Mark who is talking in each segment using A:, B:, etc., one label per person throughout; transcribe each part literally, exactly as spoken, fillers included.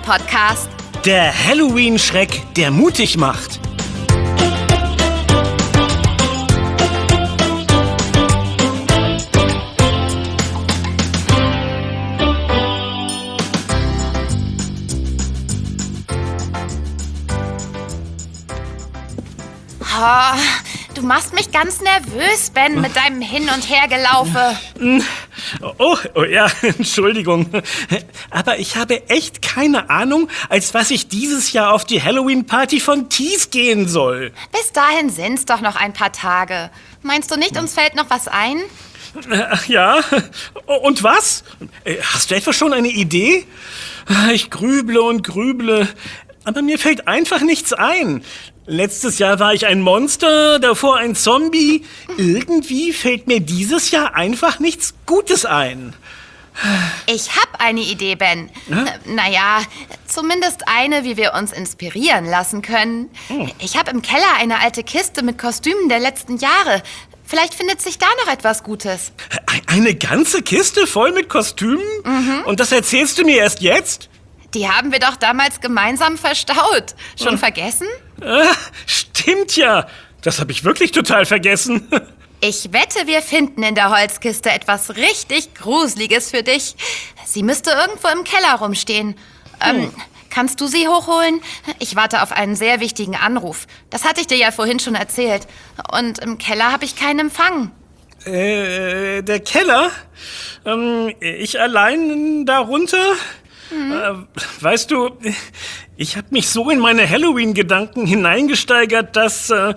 A: Podcast.
B: Der Halloween-Schreck, der mutig macht.
A: Oh, du machst mich ganz nervös, Ben, mit deinem Hin- und Hergelaufe.
B: Oh, oh ja, Entschuldigung. Aber ich habe echt keine Ahnung, als was ich dieses Jahr auf die Halloween-Party von Tees gehen soll.
A: Bis dahin sind's doch noch ein paar Tage. Meinst du nicht, uns fällt noch was ein?
B: Ach ja, und was? Hast du etwa schon eine Idee? Ich grüble und grüble, aber mir fällt einfach nichts ein. Letztes Jahr war ich ein Monster, davor ein Zombie. Irgendwie fällt mir dieses Jahr einfach nichts Gutes ein.
A: Ich hab eine Idee, Ben.
B: Ja?
A: Naja, zumindest eine, wie wir uns inspirieren lassen können.
B: Oh.
A: Ich habe im Keller eine alte Kiste mit Kostümen der letzten Jahre. Vielleicht findet sich da noch etwas Gutes.
B: Eine ganze Kiste voll mit Kostümen? Mhm. Und das erzählst du mir erst jetzt?
A: Die haben wir doch damals gemeinsam verstaut. Schon hm. vergessen?
B: Ah, stimmt ja. Das habe ich wirklich total vergessen.
A: Ich wette, wir finden in der Holzkiste etwas richtig Gruseliges für dich. Sie müsste irgendwo im Keller rumstehen. Ähm, hm. Kannst du sie hochholen? Ich warte auf einen sehr wichtigen Anruf. Das hatte ich dir ja vorhin schon erzählt. Und im Keller habe ich keinen Empfang.
B: Äh, der Keller? Ähm, ich allein darunter? Mhm. Äh, weißt du, ich habe mich so in meine Halloween-Gedanken hineingesteigert, dass, äh,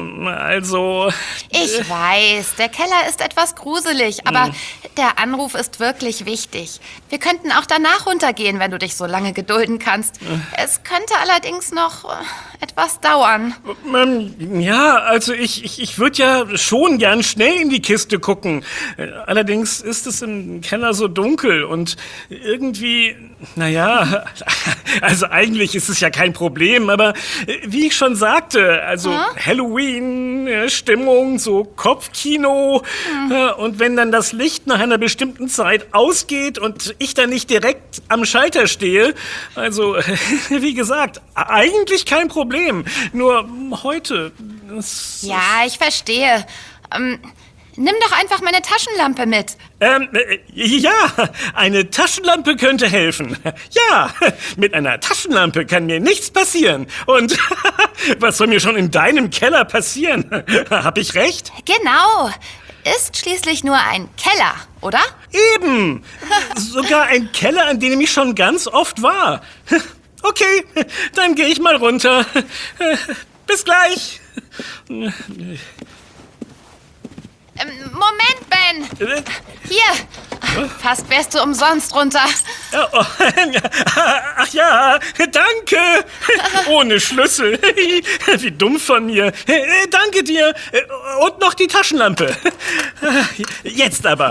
B: also...
A: Ich äh, weiß, der Keller ist etwas gruselig, aber mhm. der Anruf ist wirklich wichtig. Wir könnten auch danach runtergehen, wenn du dich so lange gedulden kannst. Äh. Es könnte allerdings noch äh, etwas dauern.
B: Ähm, ja, also ich, ich, ich würde ja schon gern schnell in die Kiste gucken. Allerdings ist es im Keller so dunkel und irgendwie... Naja, also eigentlich ist es ja kein Problem, aber wie ich schon sagte, also hm? Halloween, Stimmung, so Kopfkino hm. und wenn dann das Licht nach einer bestimmten Zeit ausgeht und ich dann nicht direkt am Schalter stehe, also wie gesagt, eigentlich kein Problem, nur heute... Das,
A: ja, ich verstehe. Ähm, nimm doch einfach meine Taschenlampe mit.
B: Ähm, äh, ja, eine Taschenlampe könnte helfen. Ja, mit einer Taschenlampe kann mir nichts passieren. Und was soll mir schon in deinem Keller passieren? Hab ich recht?
A: Genau. Ist schließlich nur ein Keller, oder?
B: Eben. Sogar ein Keller, an dem ich schon ganz oft war. Okay, dann gehe ich mal runter. Bis gleich.
A: Moment, Ben! Hier! Fast wärst du umsonst runter.
B: Oh, ach ja, danke! Ohne Schlüssel. Wie dumm von mir. Danke dir. Und noch die Taschenlampe. Jetzt aber.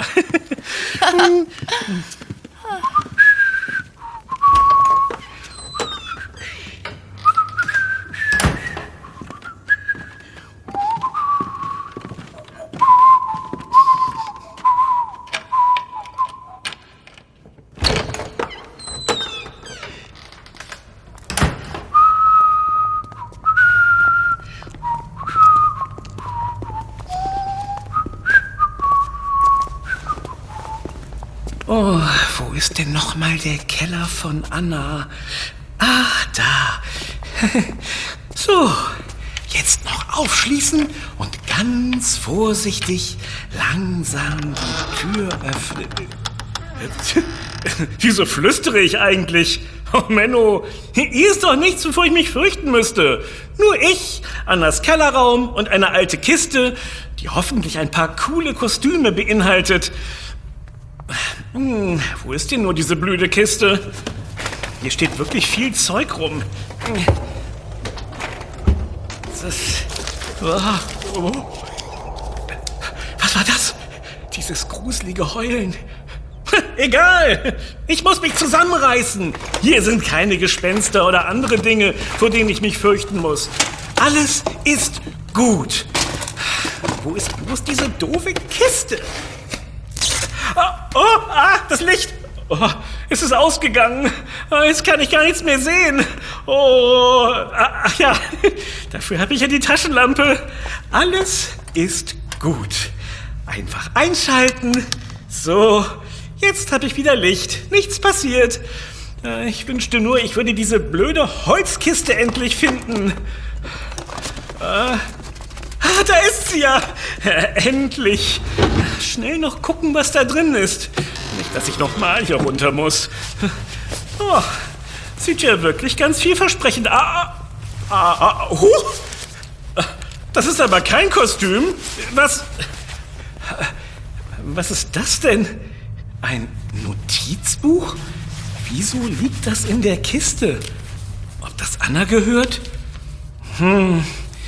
B: Oh, wo ist denn noch mal der Keller von Anna? Ah, da. So, jetzt noch aufschließen und ganz vorsichtig langsam die Tür öffnen. Wieso flüstere ich eigentlich? Oh, Menno, hier ist doch nichts, wovor ich mich fürchten müsste. Nur ich, Annas Kellerraum und eine alte Kiste, die hoffentlich ein paar coole Kostüme beinhaltet. Hm, wo ist denn nur diese blöde Kiste? Hier steht wirklich viel Zeug rum. Das, oh, oh. Was war das? Dieses gruselige Heulen. Egal, ich muss mich zusammenreißen. Hier sind keine Gespenster oder andere Dinge, vor denen ich mich fürchten muss. Alles ist gut. Wo ist bloß diese doofe Kiste? Oh, oh, ah, das Licht. Oh, es ist ausgegangen. Jetzt kann ich gar nichts mehr sehen. Oh, ach ja, dafür habe ich ja die Taschenlampe. Alles ist gut. Einfach einschalten. So, jetzt habe ich wieder Licht. Nichts passiert. Ich wünschte nur, ich würde diese blöde Holzkiste endlich finden. Ah, da ist sie ja. Endlich. Schnell noch gucken, was da drin ist. Nicht, dass ich noch mal hier runter muss. Oh, sieht ja wirklich ganz vielversprechend. Ah, ah, ah, huch. Das ist aber kein Kostüm. Was? Was ist das denn? Ein Notizbuch? Wieso liegt das in der Kiste? Ob das Anna gehört? Hm.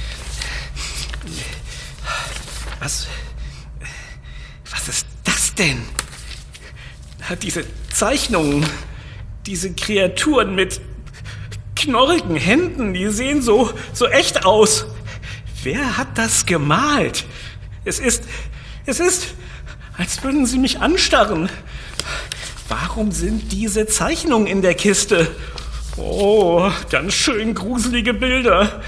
B: Was? Was ist das denn? Diese Zeichnungen, diese Kreaturen mit knorrigen Händen, die sehen so, so echt aus. Wer hat das gemalt? Es ist, es ist, als würden sie mich anstarren. Warum sind diese Zeichnungen in der Kiste? Oh, ganz schön gruselige Bilder.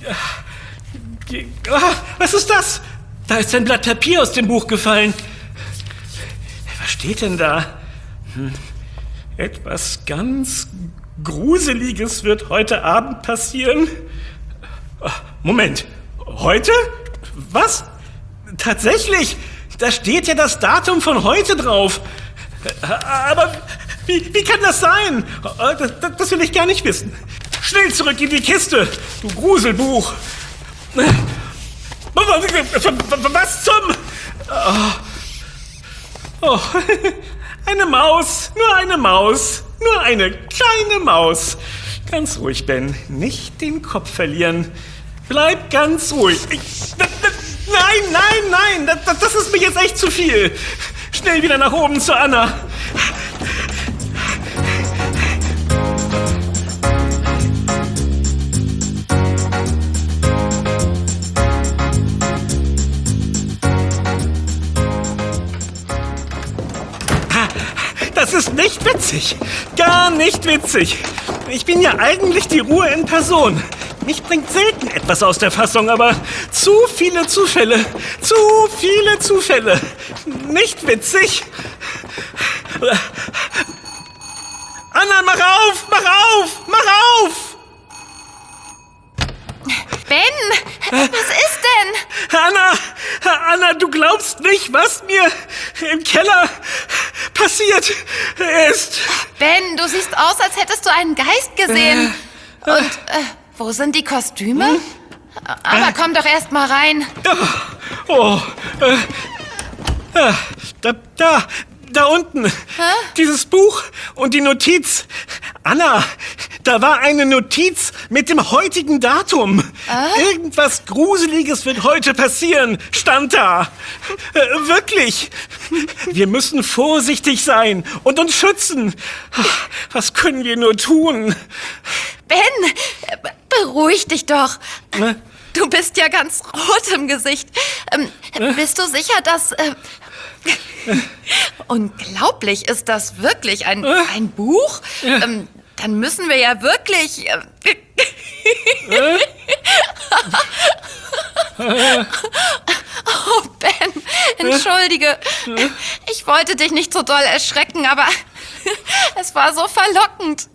B: Ah, was ist das? Da ist ein Blatt Papier aus dem Buch gefallen. Was steht denn da? Hm. Etwas ganz Gruseliges wird heute Abend passieren. Moment, heute? Was? Tatsächlich? Da steht ja das Datum von heute drauf. Aber wie, wie kann das sein? Das, das will ich gar nicht wissen. Schnell zurück in die Kiste, du Gruselbuch. Was zum... Oh. Oh. Eine Maus, nur eine Maus, nur eine kleine Maus. Ganz ruhig, Ben, nicht den Kopf verlieren. Bleib ganz ruhig. Ich, nein, nein, nein, das, das ist mir jetzt echt zu viel. Schnell wieder nach oben zu Anna. Das ist nicht witzig. Gar nicht witzig. Ich bin ja eigentlich die Ruhe in Person. Mich bringt selten etwas aus der Fassung, aber zu viele Zufälle. Zu viele Zufälle. Nicht witzig. Anna, mach auf! Mach auf! Mach auf!
A: Ben, was ist denn?
B: Anna, Anna, du glaubst nicht, was mir im Keller passiert ist.
A: Ben, du siehst aus, als hättest du einen Geist gesehen. Äh, Und äh, wo sind die Kostüme? Hm? Aber äh, komm doch erst mal rein.
B: Oh, äh, äh, da, da, da unten. Hä? Dieses Buch und die Notiz. Anna, da war eine Notiz mit dem heutigen Datum. Äh? Irgendwas Gruseliges wird heute passieren, stand da. Äh, wirklich. Wir müssen vorsichtig sein und uns schützen. Was können wir nur tun?
A: Ben, beruhig dich doch.
B: Äh?
A: Du bist ja ganz rot im Gesicht. Ähm, äh? Bist du sicher, dass... Äh, unglaublich, ist das wirklich ein, äh? ein Buch? Ja. Ähm, dann müssen wir ja wirklich... Äh, äh? Oh, Ben, entschuldige. Ich wollte dich nicht so doll erschrecken, aber es war so verlockend.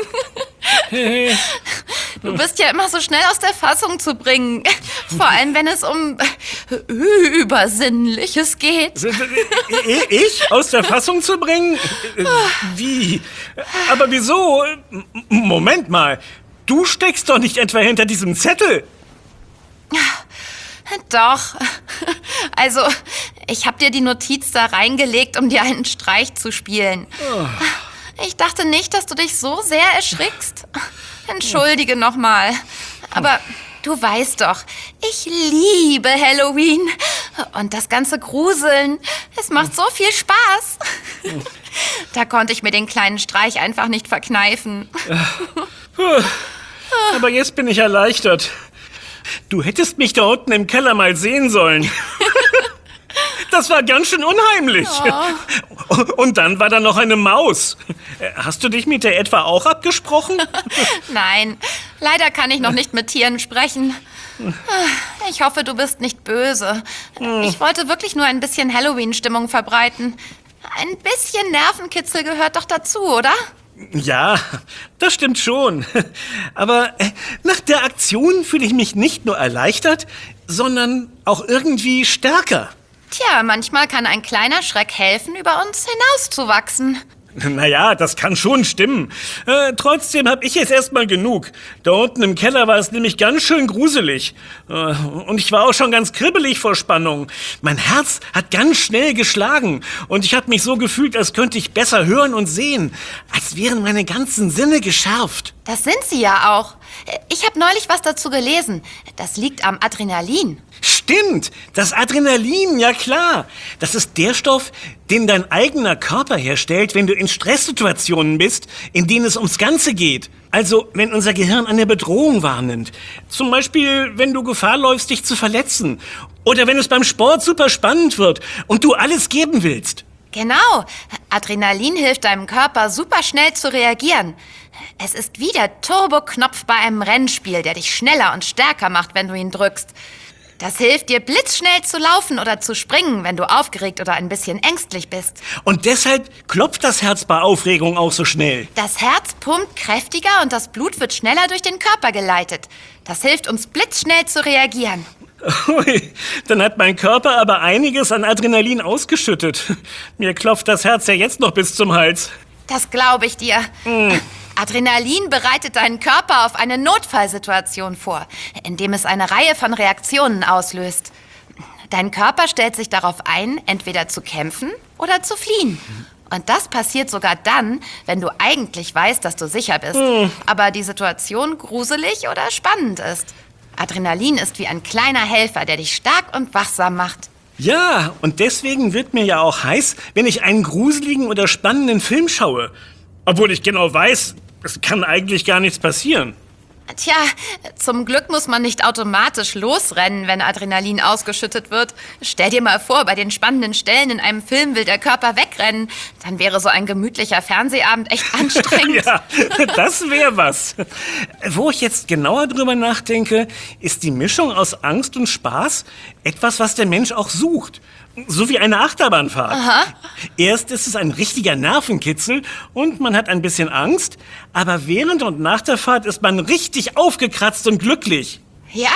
A: Du bist ja immer so schnell aus der Fassung zu bringen. Vor allem, wenn es um Übersinnliches geht.
B: Ich aus der Fassung zu bringen? Wie? Aber wieso? Moment mal. Du steckst doch nicht etwa hinter diesem Zettel.
A: Doch. Also, ich habe dir die Notiz da reingelegt, um dir einen Streich zu spielen. Oh. Ich dachte nicht, dass du dich so sehr erschrickst. Entschuldige nochmal. Aber du weißt doch, ich liebe Halloween. Und das ganze Gruseln, es macht so viel Spaß. Da konnte ich mir den kleinen Streich einfach nicht verkneifen.
B: Aber jetzt bin ich erleichtert. Du hättest mich da unten im Keller mal sehen sollen. Das war ganz schön unheimlich.
A: Oh.
B: Und dann war da noch eine Maus. Hast du dich mit der etwa auch abgesprochen?
A: Nein, leider kann ich noch nicht mit Tieren sprechen. Ich hoffe, du bist nicht böse. Ich wollte wirklich nur ein bisschen Halloween-Stimmung verbreiten. Ein bisschen Nervenkitzel gehört doch dazu, oder?
B: Ja, das stimmt schon. Aber äh, nach der Aktion fühle ich mich nicht nur erleichtert, sondern auch irgendwie stärker.
A: Tja, manchmal kann ein kleiner Schreck helfen, über uns hinauszuwachsen.
B: Naja, das kann schon stimmen. Äh, trotzdem habe ich jetzt erstmal genug. Da unten im Keller war es nämlich ganz schön gruselig. Äh, und ich war auch schon ganz kribbelig vor Spannung. Mein Herz hat ganz schnell geschlagen. Und ich habe mich so gefühlt, als könnte ich besser hören und sehen. Als wären meine ganzen Sinne geschärft.
A: Das sind sie ja auch. Ich habe neulich was dazu gelesen. Das liegt am Adrenalin.
B: Stimmt, das Adrenalin, ja klar. Das ist der Stoff, den dein eigener Körper herstellt, wenn du in Stresssituationen bist, in denen es ums Ganze geht. Also, wenn unser Gehirn eine Bedrohung wahrnimmt. Zum Beispiel, wenn du Gefahr läufst, dich zu verletzen. Oder wenn es beim Sport super spannend wird und du alles geben willst.
A: Genau. Adrenalin hilft deinem Körper, super schnell zu reagieren. Es ist wie der Turbo-Knopf bei einem Rennspiel, der dich schneller und stärker macht, wenn du ihn drückst. Das hilft dir, blitzschnell zu laufen oder zu springen, wenn du aufgeregt oder ein bisschen ängstlich bist.
B: Und deshalb klopft das Herz bei Aufregung auch so schnell.
A: Das Herz pumpt kräftiger und das Blut wird schneller durch den Körper geleitet. Das hilft uns, blitzschnell zu reagieren.
B: Ui, dann hat mein Körper aber einiges an Adrenalin ausgeschüttet. Mir klopft das Herz ja jetzt noch bis zum Hals.
A: Das glaube ich dir. Mm. Adrenalin bereitet deinen Körper auf eine Notfallsituation vor, indem es eine Reihe von Reaktionen auslöst. Dein Körper stellt sich darauf ein, entweder zu kämpfen oder zu fliehen. Und das passiert sogar dann, wenn du eigentlich weißt, dass du sicher bist, mm. aber die Situation gruselig oder spannend ist. Adrenalin ist wie ein kleiner Helfer, der dich stark und wachsam macht.
B: Ja, und deswegen wird mir ja auch heiß, wenn ich einen gruseligen oder spannenden Film schaue. Obwohl ich genau weiß, es kann eigentlich gar nichts passieren.
A: Tja, zum Glück muss man nicht automatisch losrennen, wenn Adrenalin ausgeschüttet wird. Stell dir mal vor, bei den spannenden Stellen in einem Film will der Körper wegrennen. Dann wäre so ein gemütlicher Fernsehabend echt anstrengend.
B: Ja, das wäre was. Wo ich jetzt genauer drüber nachdenke, ist die Mischung aus Angst und Spaß etwas, was der Mensch auch sucht. So wie eine Achterbahnfahrt.
A: Aha.
B: Erst ist es ein richtiger Nervenkitzel und man hat ein bisschen Angst, aber während und nach der Fahrt ist man richtig aufgekratzt und glücklich.
A: Ja,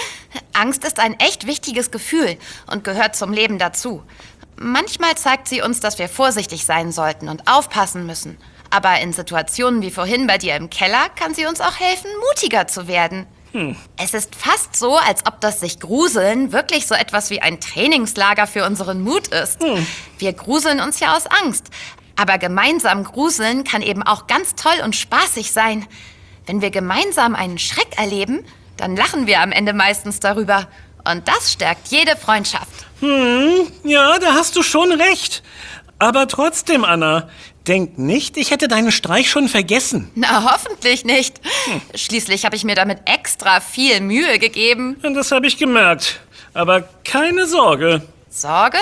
A: Angst ist ein echt wichtiges Gefühl und gehört zum Leben dazu. Manchmal zeigt sie uns, dass wir vorsichtig sein sollten und aufpassen müssen. Aber in Situationen wie vorhin bei dir im Keller kann sie uns auch helfen, mutiger zu werden. Hm. Es ist fast so, als ob das sich Gruseln wirklich so etwas wie ein Trainingslager für unseren Mut ist. Hm. Wir gruseln uns ja aus Angst. Aber gemeinsam gruseln kann eben auch ganz toll und spaßig sein. Wenn wir gemeinsam einen Schreck erleben, dann lachen wir am Ende meistens darüber. Und das stärkt jede Freundschaft.
B: Hm, ja, da hast du schon recht. Aber trotzdem, Anna, denk nicht, ich hätte deinen Streich schon vergessen.
A: Na, hoffentlich nicht. Hm. Schließlich habe ich mir damit extra viel Mühe gegeben.
B: Das habe ich gemerkt. Aber keine Sorge.
A: Sorge?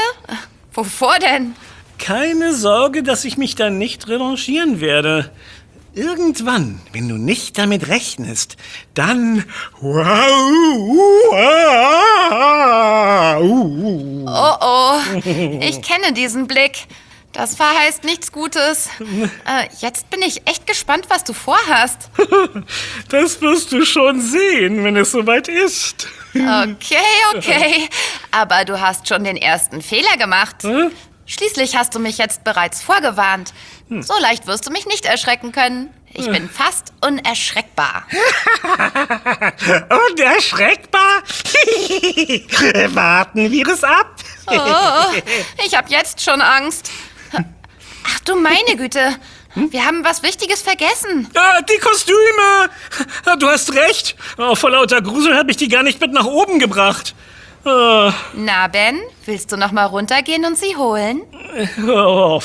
A: Wovor denn?
B: Keine Sorge, dass ich mich dann nicht revanchieren werde. Irgendwann, wenn du nicht damit rechnest, dann...
A: Oh oh, ich kenne diesen Blick. Das verheißt nichts Gutes. Äh, jetzt bin ich echt gespannt, was du vorhast.
B: Das wirst du schon sehen, wenn es soweit ist.
A: Okay, okay. Aber du hast schon den ersten Fehler gemacht. Hm? Schließlich hast du mich jetzt bereits vorgewarnt. Hm. So leicht wirst du mich nicht erschrecken können. Ich bin fast unerschreckbar.
B: Unerschreckbar? Warten wir es ab.
A: Oh, ich habe jetzt schon Angst. Ach du meine Güte, wir haben was Wichtiges vergessen.
B: Ah, die Kostüme! Du hast recht. Oh, vor lauter Grusel habe ich die gar nicht mit nach oben gebracht. Oh.
A: Na, Ben, willst du noch mal runtergehen und sie holen?
B: Oh.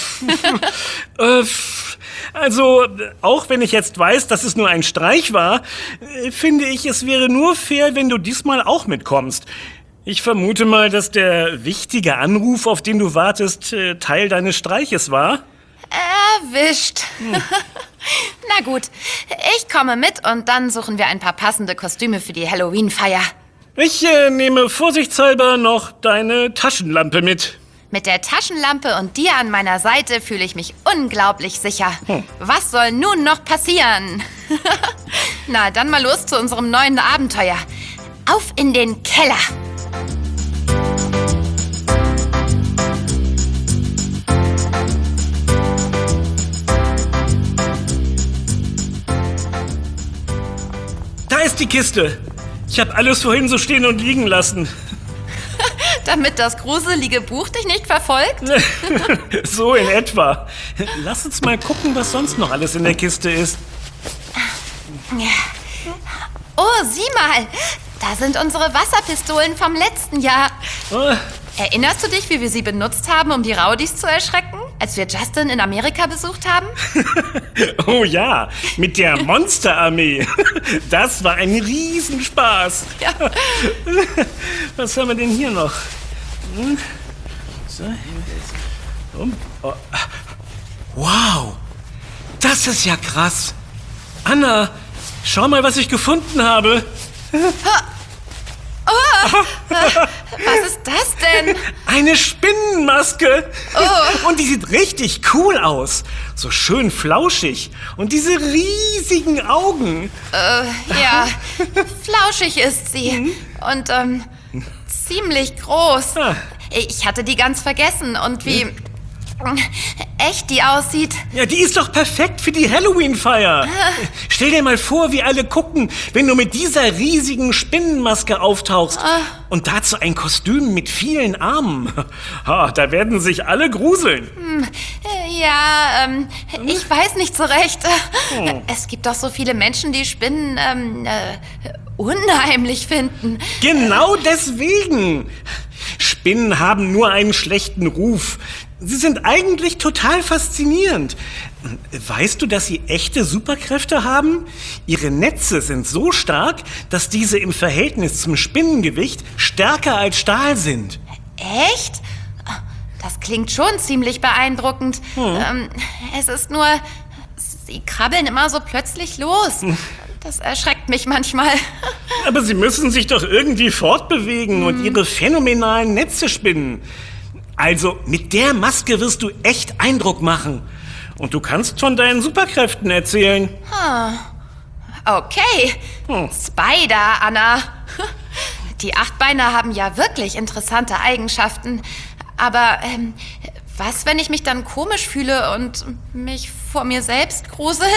B: Also, auch wenn ich jetzt weiß, dass es nur ein Streich war, finde ich, es wäre nur fair, wenn du diesmal auch mitkommst. Ich vermute mal, dass der wichtige Anruf, auf den du wartest, äh, Teil deines Streiches war.
A: Erwischt. Hm. Na gut, ich komme mit und dann suchen wir ein paar passende Kostüme für die Halloween-Feier.
B: Ich äh, nehme vorsichtshalber noch deine Taschenlampe mit.
A: Mit der Taschenlampe und dir an meiner Seite fühle ich mich unglaublich sicher. Hm. Was soll nun noch passieren? Na, dann mal los zu unserem neuen Abenteuer. Auf in den Keller.
B: Da ist die Kiste. Ich habe alles vorhin so stehen und liegen lassen.
A: Damit das gruselige Buch dich nicht verfolgt?
B: So in etwa. Lass uns mal gucken, was sonst noch alles in der Kiste ist.
A: Oh, sieh mal. Da sind unsere Wasserpistolen vom letzten Jahr.
B: Oh.
A: Erinnerst du dich, wie wir sie benutzt haben, um die Rowdies zu erschrecken, als wir Justin in Amerika besucht haben?
B: Oh ja, mit der Monsterarmee. Das war ein Riesenspaß.
A: Ja.
B: Was haben wir denn hier noch? Hm? So. Oh. Wow, das ist ja krass. Anna, schau mal, was ich gefunden habe.
A: Oh, was ist das denn?
B: Eine Spinnenmaske.
A: Oh.
B: Und die sieht richtig cool aus. So schön flauschig. Und diese riesigen Augen.
A: Äh, ja, flauschig ist sie. Mhm. Und ähm, ziemlich groß. Ah. Ich hatte die ganz vergessen. Und wie... Mhm. echt die aussieht.
B: Ja, die ist doch perfekt für die Halloween-Feier. Stell dir mal vor, wie alle gucken, wenn du mit dieser riesigen Spinnenmaske auftauchst.
A: Ah.
B: Und dazu ein Kostüm mit vielen Armen. Ha, da werden sich alle gruseln.
A: Hm, ja, ähm, ich weiß nicht so recht. Hm. Es gibt doch so viele Menschen, die Spinnen ähm, äh, unheimlich finden.
B: Genau deswegen. Spinnen haben nur einen schlechten Ruf. Sie sind eigentlich total faszinierend. Weißt du, dass sie echte Superkräfte haben? Ihre Netze sind so stark, dass diese im Verhältnis zum Spinnengewicht stärker als Stahl sind.
A: Echt? Das klingt schon ziemlich beeindruckend. Hm. Ähm, es ist nur, sie krabbeln immer so plötzlich los. Das erschreckt mich manchmal.
B: Aber sie müssen sich doch irgendwie fortbewegen hm. und ihre phänomenalen Netze spinnen. Also, mit der Maske wirst du echt Eindruck machen. Und du kannst von deinen Superkräften erzählen.
A: Hm. Okay. Hm. Spider, Anna. Die Achtbeiner haben ja wirklich interessante Eigenschaften. Aber ähm, was, wenn ich mich dann komisch fühle und mich vor mir selbst grusel?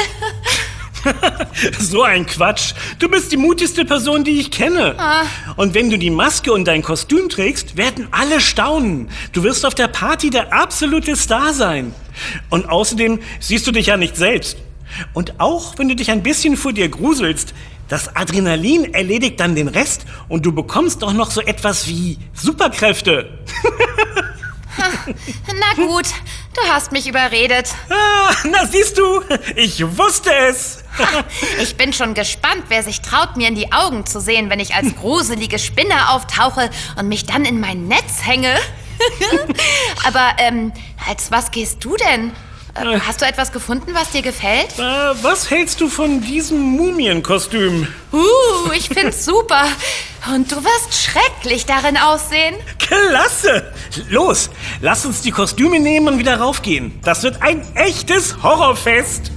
B: So ein Quatsch. Du bist die mutigste Person, die ich kenne.
A: Ah.
B: Und wenn du die Maske und dein Kostüm trägst, werden alle staunen. Du wirst auf der Party der absolute Star sein. Und außerdem siehst du dich ja nicht selbst. Und auch wenn du dich ein bisschen vor dir gruselst, das Adrenalin erledigt dann den Rest und du bekommst auch noch so etwas wie Superkräfte.
A: Na gut, du hast mich überredet.
B: Ah, na siehst du, ich wusste es.
A: Ich bin schon gespannt, wer sich traut, mir in die Augen zu sehen, wenn ich als gruselige Spinne auftauche und mich dann in mein Netz hänge. Aber ähm, als was gehst du denn? Äh, hast du etwas gefunden, was dir gefällt?
B: Äh, was hältst du von diesem Mumienkostüm?
A: Uh, ich find's super. Und du wirst schrecklich darin aussehen.
B: Klasse! Los, lass uns die Kostüme nehmen und wieder raufgehen. Das wird ein echtes Horrorfest.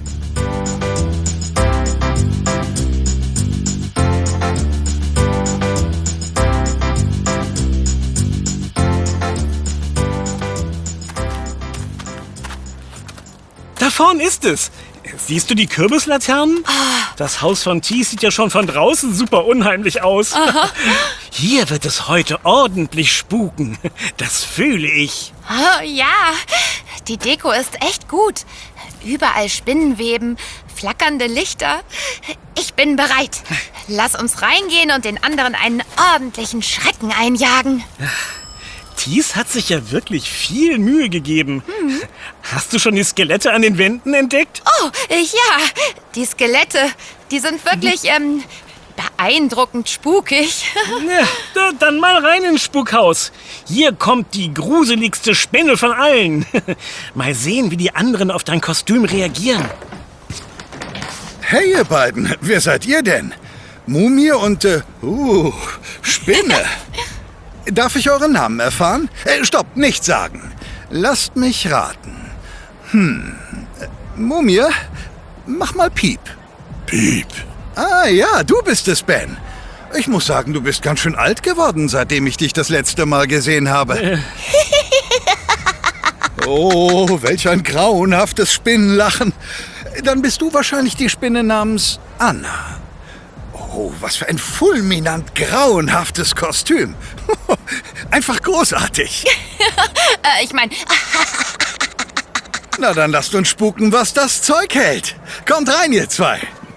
B: Da vorne ist es. Siehst du die Kürbislaternen?
A: Ah.
B: Das Haus von T sieht ja schon von draußen super unheimlich aus.
A: Aha.
B: Hier wird es heute ordentlich spuken. Das fühle ich.
A: Oh, ja, die Deko ist echt gut. Überall Spinnenweben, flackernde Lichter. Ich bin bereit. Lass uns reingehen und den anderen einen ordentlichen Schrecken einjagen.
B: Thies hat sich ja wirklich viel Mühe gegeben.
A: Hm.
B: Hast du schon die Skelette an den Wänden entdeckt?
A: Oh, ja, die Skelette, die sind wirklich, ähm, beeindruckend spukig.
B: Ja, da, dann mal rein ins Spukhaus. Hier kommt die gruseligste Spinne von allen. Mal sehen, wie die anderen auf dein Kostüm reagieren.
C: Hey, ihr beiden, wer seid ihr denn? Mumie und, äh, uh, Spinne. Darf ich euren Namen erfahren? Äh, stopp, nicht sagen. Lasst mich raten. Hm, äh, Mumie, mach mal Piep.
D: Piep.
C: Ah ja, du bist es, Ben. Ich muss sagen, du bist ganz schön alt geworden, seitdem ich dich das letzte Mal gesehen habe. Oh, welch ein grauenhaftes Spinnenlachen. Dann bist du wahrscheinlich die Spinne namens Anna. Oh, was für ein fulminant grauenhaftes Kostüm. Einfach großartig.
A: äh, ich meine,
C: Na, dann lasst uns spuken, was das Zeug hält. Kommt rein, ihr zwei.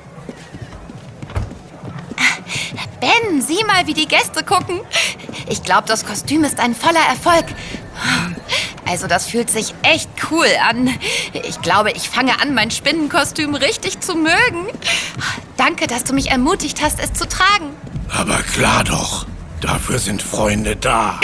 A: Ben, sieh mal, wie die Gäste gucken. Ich glaube, das Kostüm ist ein voller Erfolg. Also, das fühlt sich echt cool an. Ich glaube, ich fange an, mein Spinnenkostüm richtig zu mögen. Danke, dass du mich ermutigt hast, es zu tragen.
D: Aber klar doch. Dafür sind Freunde da.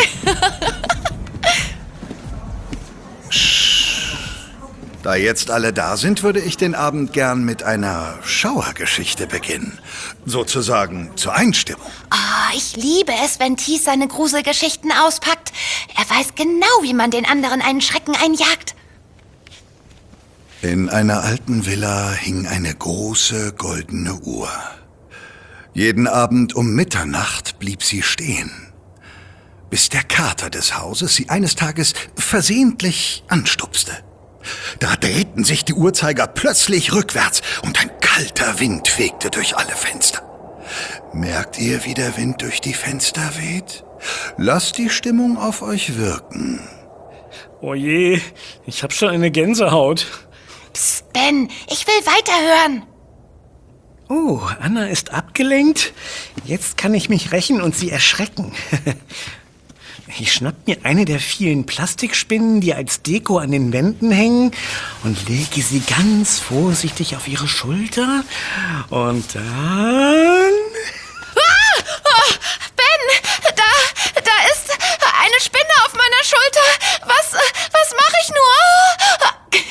C: Da jetzt alle da sind, würde ich den Abend gern mit einer Schauergeschichte beginnen. Sozusagen zur Einstimmung.
A: Oh, ich liebe es, wenn Thies seine Gruselgeschichten auspackt. Er weiß genau, wie man den anderen einen Schrecken einjagt.
C: In einer alten Villa hing eine große goldene Uhr. Jeden Abend um Mitternacht blieb sie stehen, bis der Kater des Hauses sie eines Tages versehentlich anstupste. Da drehten sich die Uhrzeiger plötzlich rückwärts und ein kalter Wind fegte durch alle Fenster. Merkt ihr, wie der Wind durch die Fenster weht? Lasst die Stimmung auf euch wirken.
B: Oh je, ich hab schon eine Gänsehaut.
A: Psst, Ben, ich will weiterhören.
B: Oh, Anna ist abgelenkt. Jetzt kann ich mich rächen und sie erschrecken. Ich schnapp mir eine der vielen Plastikspinnen, die als Deko an den Wänden hängen, und lege sie ganz vorsichtig auf ihre Schulter. Und dann...
A: Ah! Oh, Ben, da, da ist eine Spinne auf meiner Schulter. Was, was mache ich nur?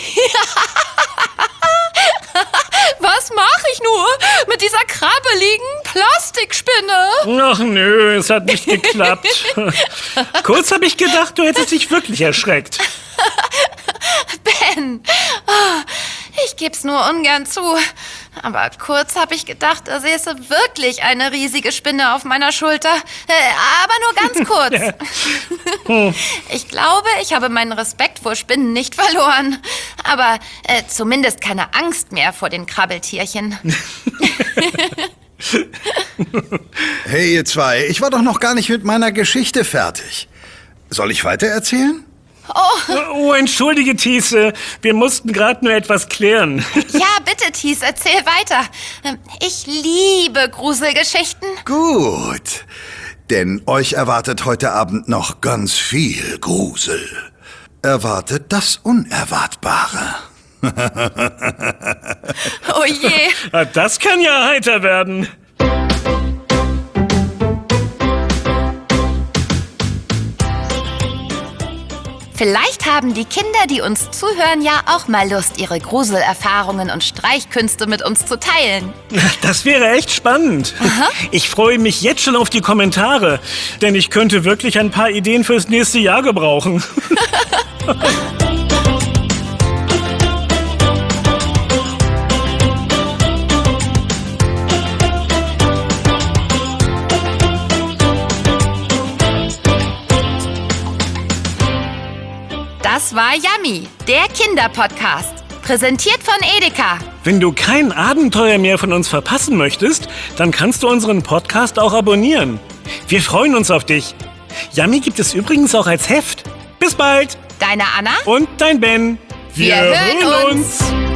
A: Was mache ich nur mit dieser krabbeligen Plastikspinne?
B: Ach nö, es hat nicht geklappt. Kurz habe ich gedacht, du hättest dich wirklich erschreckt.
A: Ben, oh, ich geb's nur ungern zu. Aber kurz habe ich gedacht, da säße wirklich eine riesige Spinne auf meiner Schulter. Äh, aber nur ganz kurz. Ich glaube, ich habe meinen Respekt vor Spinnen nicht verloren. Aber äh, zumindest keine Angst mehr vor den Krabbeltierchen.
C: Hey, ihr zwei, ich war doch noch gar nicht mit meiner Geschichte fertig. Soll ich weiter erzählen?
A: Oh.
B: Oh, entschuldige, Thies. Wir mussten gerade nur etwas klären.
A: Ja, bitte, Thies, erzähl weiter. Ich liebe Gruselgeschichten.
C: Gut, denn euch erwartet heute Abend noch ganz viel Grusel. Erwartet das Unerwartbare.
A: Oh je.
B: Das kann ja heiter werden.
A: Vielleicht haben die Kinder, die uns zuhören, ja auch mal Lust, ihre Gruselerfahrungen und Streichkünste mit uns zu teilen.
B: Das wäre echt spannend. Aha. Ich freue mich jetzt schon auf die Kommentare, denn ich könnte wirklich ein paar Ideen fürs nächste Jahr gebrauchen.
A: Das war Yummy, der Kinderpodcast. Präsentiert von Edeka.
B: Wenn du kein Abenteuer mehr von uns verpassen möchtest, dann kannst du unseren Podcast auch abonnieren. Wir freuen uns auf dich. Yummy gibt es übrigens auch als Heft. Bis bald.
A: Deine Anna
B: und dein Ben.
A: Wir, Wir hören uns. uns.